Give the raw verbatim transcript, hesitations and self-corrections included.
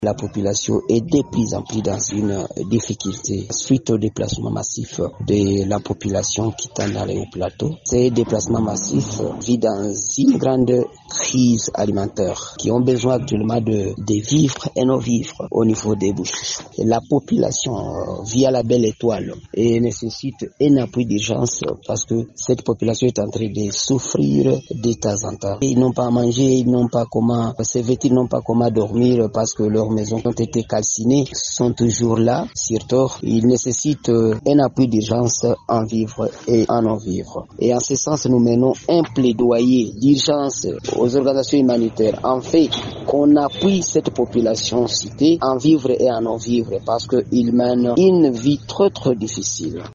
La population est de plus en plus dans une difficulté suite au déplacement massif de la population quittant dans les plateaux. Ces déplacements massifs vivent dans une grande crise alimentaire qui ont besoin actuellement de, de vivres et non vivres au niveau des bouches. La population via la belle étoile et nécessite un appui d'urgence parce que cette population est en train de souffrir de temps en temps. Ils n'ont pas à manger, ils n'ont pas comment se vêtir, ils n'ont pas comment dormir parce que leurs maisons ont été calcinées, sont toujours là, surtout ils nécessitent un appui d'urgence en vivre et en non vivre. Et en ce sens, nous menons un plaidoyer d'urgence aux organisations humanitaires en fait qu'on appuie cette population citée en vivre et en non vivre parce qu'ils mènent une vie très très difficile.